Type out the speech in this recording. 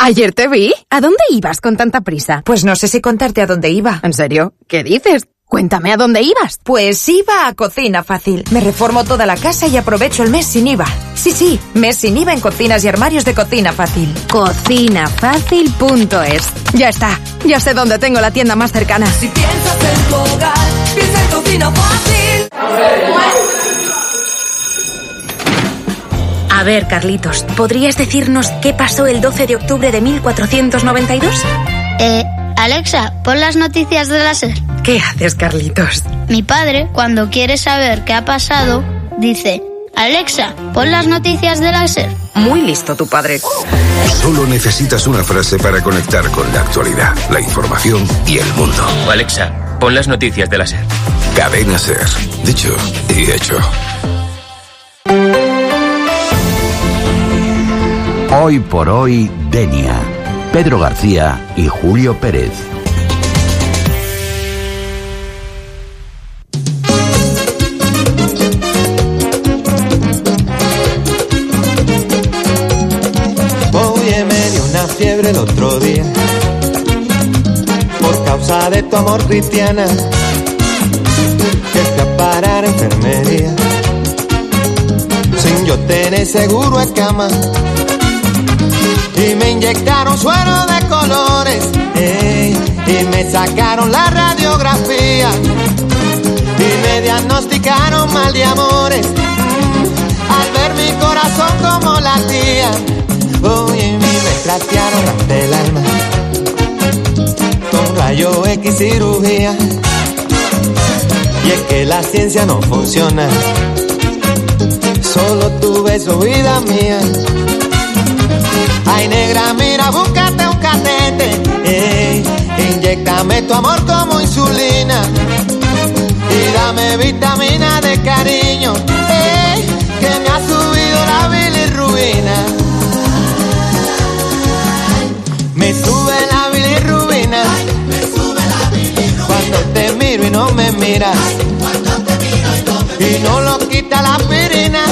Ayer te vi. ¿A dónde ibas con tanta prisa? Pues no sé si contarte a dónde iba. ¿En serio? ¿Qué dices? Cuéntame a dónde ibas. Pues iba a Cocina Fácil. Me reformo toda la casa y aprovecho el mes sin IVA. Sí, mes sin IVA en cocinas y armarios de Cocina Fácil. Cocinafácil.es. Ya está. Ya sé dónde tengo la tienda más cercana. Si piensas en tu hogar, piensa en Cocina Fácil. A ver, Carlitos, ¿podrías decirnos qué pasó el 12 de octubre de 1492? Alexa, pon las noticias de la SER. ¿Qué haces, Carlitos? Mi padre, cuando quiere saber qué ha pasado, dice: Alexa, pon las noticias de la SER. Muy listo tu padre. Solo necesitas una frase para conectar con la actualidad, la información y el mundo. Alexa, pon las noticias de la SER. Cadena SER. Dicho y hecho. Hoy por hoy, Denia. Pedro García y Julio Pérez. Oye, me dio una fiebre el otro día por causa de tu amor, Cristiana, que fui a parar a enfermería sin yo tener seguro de cama. Y me inyectaron suero de colores, y me sacaron la radiografía, y me diagnosticaron mal de amores, al ver mi corazón como latía. Oye, me trastearon ante el alma, con rayo X cirugía, y es que la ciencia no funciona, solo tu beso, vida mía. Ay, negra, mira, búscate un catete, inyéctame tu amor como insulina, y dame vitamina de cariño, que me ha subido la bilirrubina. Me sube la bilirrubina, cuando te miro y no me miras, y no lo quita la aspirina.